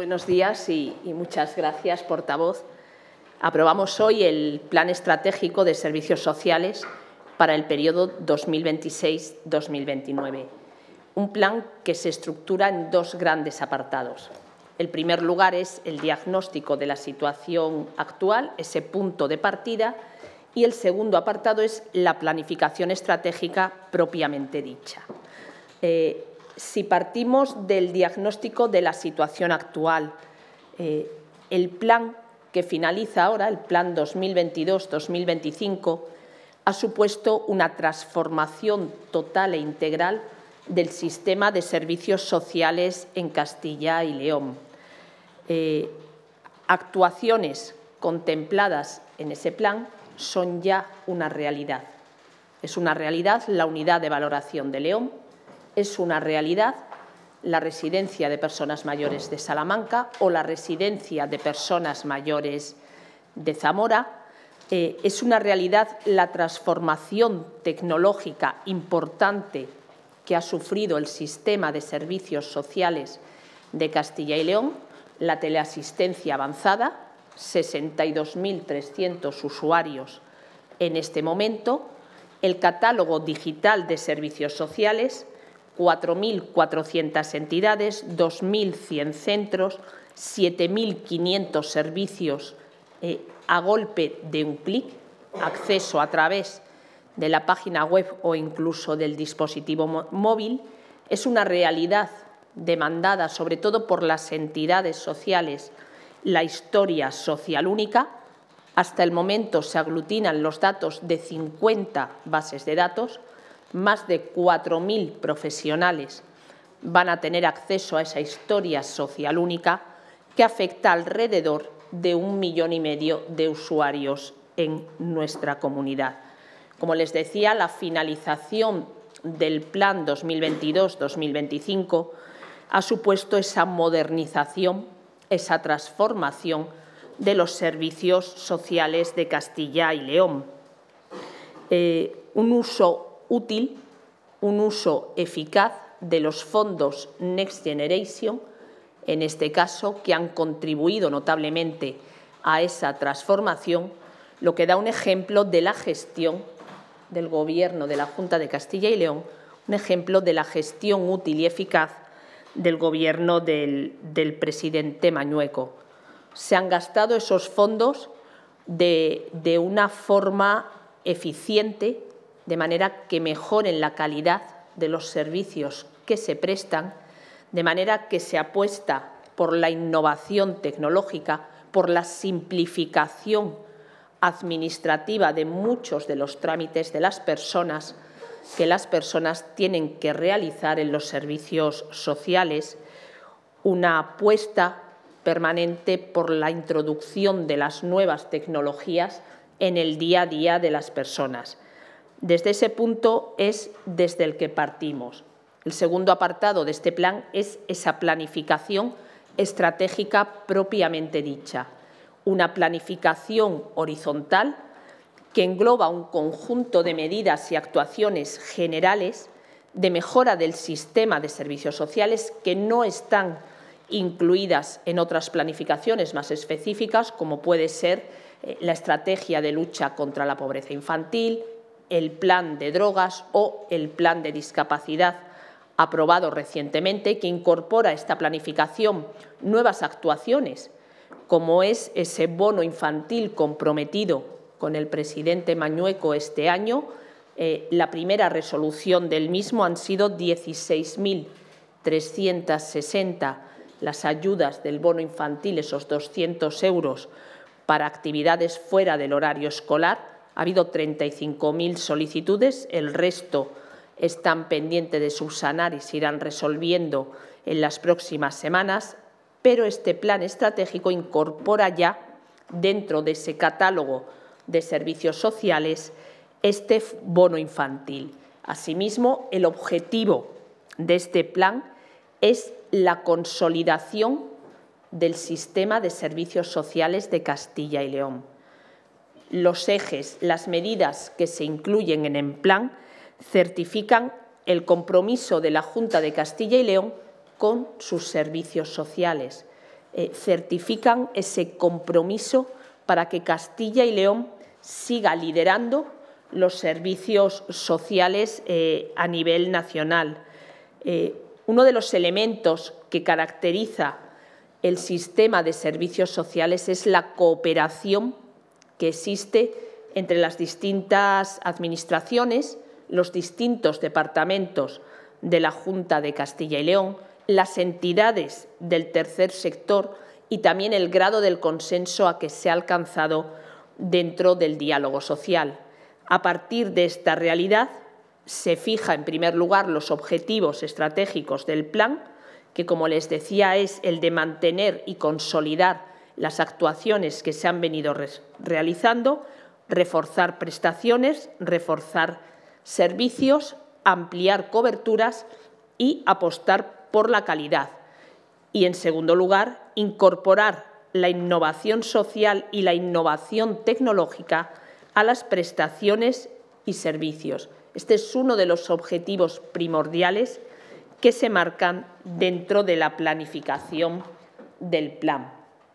Buenos días y muchas gracias, portavoz. Aprobamos hoy el Plan Estratégico de Servicios Sociales para el periodo 2026-2029. Un plan que se estructura en dos grandes apartados. El primer lugar es el diagnóstico de la situación actual, ese punto de partida, y el segundo apartado es la planificación estratégica propiamente dicha. Si partimos del diagnóstico de la situación actual, el plan que finaliza ahora, el Plan 2022-2025, ha supuesto una transformación total e integral del sistema de servicios sociales en Castilla y León. Actuaciones contempladas en ese plan son ya una realidad. Es una realidad la unidad de valoración de León, es una realidad la residencia de personas mayores de Salamanca o la residencia de personas mayores de Zamora. Es una realidad la transformación tecnológica importante que ha sufrido el sistema de servicios sociales de Castilla y León, la teleasistencia avanzada, 62.300 usuarios en este momento, el catálogo digital de servicios sociales, 4.400 entidades, 2.100 centros, 7.500 servicios a golpe de un clic, acceso a través de la página web o incluso del dispositivo móvil. Es una realidad demandada sobre todo por las entidades sociales, la historia social única. Hasta el momento se aglutinan los datos de 50 bases de datos. Más de 4.000 profesionales van a tener acceso a esa historia social única que afecta alrededor de 1,5 millones de usuarios en nuestra comunidad. Como les decía, la finalización del Plan 2022-2025 ha supuesto esa modernización, esa transformación de los servicios sociales de Castilla y León. Un uso útil, un uso eficaz de los fondos Next Generation, en este caso, que han contribuido notablemente a esa transformación, lo que da un ejemplo de la gestión del Gobierno de la Junta de Castilla y León, un ejemplo de la gestión útil y eficaz del Gobierno del presidente Mañueco. Se han gastado esos fondos de una forma eficiente, de manera que mejoren la calidad de los servicios que se prestan, de manera que se apuesta por la innovación tecnológica, por la simplificación administrativa de muchos de los trámites de las personas que las personas tienen que realizar en los servicios sociales, una apuesta permanente por la introducción de las nuevas tecnologías en el día a día de las personas. Desde ese punto es desde el que partimos. El segundo apartado de este plan es esa planificación estratégica propiamente dicha, una planificación horizontal que engloba un conjunto de medidas y actuaciones generales de mejora del sistema de servicios sociales que no están incluidas en otras planificaciones más específicas, como puede ser la estrategia de lucha contra la pobreza infantil, el plan de drogas o el plan de discapacidad aprobado recientemente, que incorpora a esta planificación nuevas actuaciones, como es ese bono infantil comprometido con el presidente Mañueco este año. La primera resolución del mismo han sido 16.360 las ayudas del bono infantil, esos 200 euros para actividades fuera del horario escolar. Ha habido 35.000 solicitudes, el resto están pendientes de subsanar y se irán resolviendo en las próximas semanas, pero este plan estratégico incorpora ya dentro de ese catálogo de servicios sociales este bono infantil. Asimismo, el objetivo de este plan es la consolidación del sistema de servicios sociales de Castilla y León. Los ejes, las medidas que se incluyen en el plan certifican el compromiso de la Junta de Castilla y León con sus servicios sociales, certifican ese compromiso para que Castilla y León siga liderando los servicios sociales a nivel nacional. Uno de los elementos que caracteriza el sistema de servicios sociales es la cooperación que existe entre las distintas administraciones, los distintos departamentos de la Junta de Castilla y León, las entidades del tercer sector y también el grado del consenso a que se ha alcanzado dentro del diálogo social. A partir de esta realidad se fija, en primer lugar, los objetivos estratégicos del plan, que, como les decía, es el de mantener y consolidar las actuaciones que se han venido realizando, reforzar prestaciones, reforzar servicios, ampliar coberturas y apostar por la calidad. Y, en segundo lugar, incorporar la innovación social y la innovación tecnológica a las prestaciones y servicios. Este es uno de los objetivos primordiales que se marcan dentro de la planificación del plan.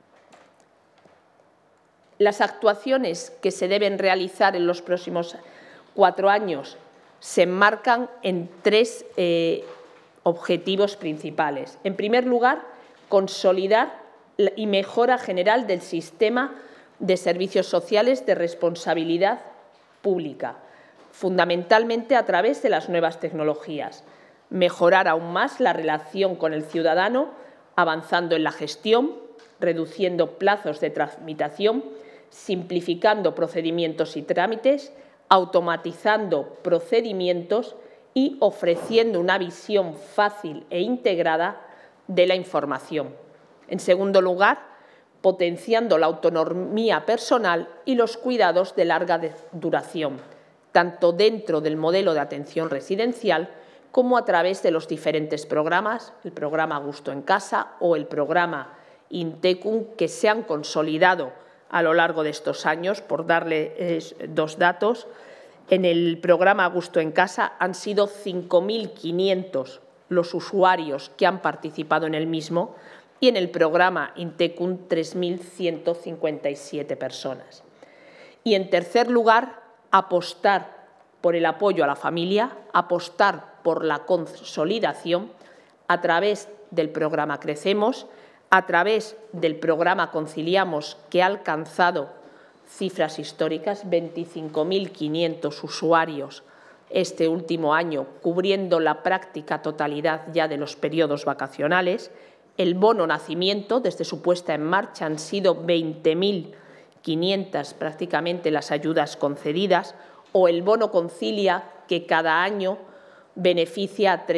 Las actuaciones que se deben realizar en los próximos 4 años se enmarcan en 3 objetivos principales. En primer lugar, consolidar y mejora general del sistema de servicios sociales de responsabilidad pública, fundamentalmente a través de las nuevas tecnologías. Mejorar aún más la relación con el ciudadano, avanzando en la gestión, reduciendo plazos de tramitación, simplificando procedimientos y trámites, automatizando procedimientos y ofreciendo una visión fácil e integrada de la información. En segundo lugar, potenciando la autonomía personal y los cuidados de larga duración, tanto dentro del modelo de atención residencial como a través de los diferentes programas, el programa Gusto en Casa o el programa Intecum, que se han consolidado a lo largo de estos años. Por darle 2 datos, en el programa Gusto en Casa han sido 5.500 los usuarios que han participado en el mismo y en el programa Intecum 3.157 personas. Y, en tercer lugar, apostar por el apoyo a la familia, apostar por la consolidación a través del programa Crecemos, a través del programa Conciliamos, que ha alcanzado cifras históricas, 25.500 usuarios este último año, cubriendo la práctica totalidad ya de los periodos vacacionales. El bono nacimiento, desde su puesta en marcha, han sido 20.500 prácticamente las ayudas concedidas, o el bono Concilia, que cada año beneficia a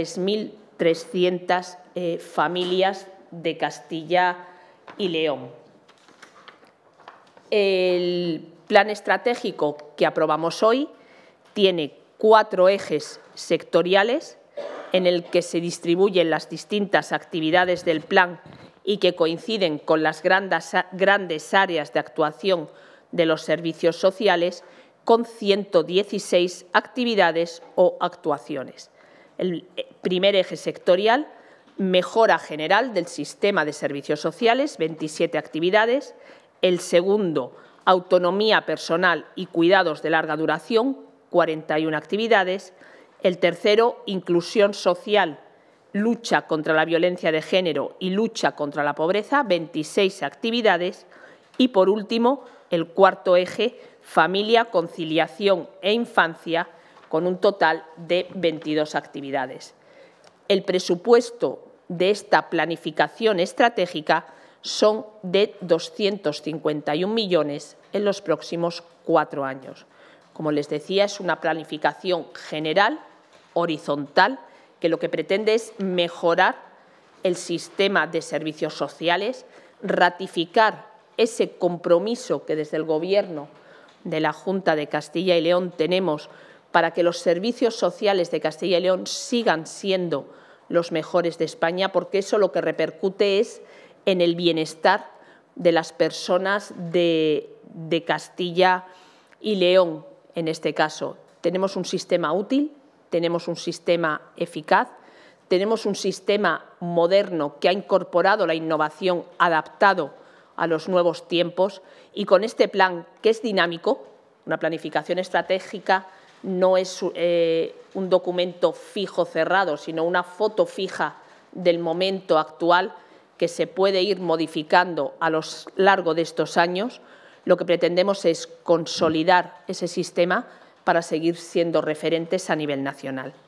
3.300 familias de Castilla y León. El plan estratégico que aprobamos hoy tiene 4 ejes sectoriales en el que se distribuyen las distintas actividades del plan y que coinciden con las grandes áreas de actuación de los servicios sociales, con 116 actividades o actuaciones. El primer eje sectorial, mejora general del sistema de servicios sociales, 27 actividades. El segundo, autonomía personal y cuidados de larga duración, 41 actividades. El tercero, inclusión social, lucha contra la violencia de género y lucha contra la pobreza, 26 actividades. Y, por último, el cuarto eje, familia, conciliación e infancia, con un total de 22 actividades. El presupuesto de esta planificación estratégica son de 251 millones en los próximos 4 años. Como les decía, es una planificación general, horizontal, que lo que pretende es mejorar el sistema de servicios sociales, ratificar ese compromiso que desde el Gobierno de la Junta de Castilla y León tenemos para que los servicios sociales de Castilla y León sigan siendo los mejores de España, porque eso lo que repercute es en el bienestar de las personas de Castilla y León. En este caso, tenemos un sistema útil, tenemos un sistema eficaz, tenemos un sistema moderno que ha incorporado la innovación, adaptado a los nuevos tiempos, y con este plan, que es dinámico. Una planificación estratégica no es un documento fijo cerrado, sino una foto fija del momento actual que se puede ir modificando a lo largo de estos años. Lo que pretendemos es consolidar ese sistema para seguir siendo referentes a nivel nacional.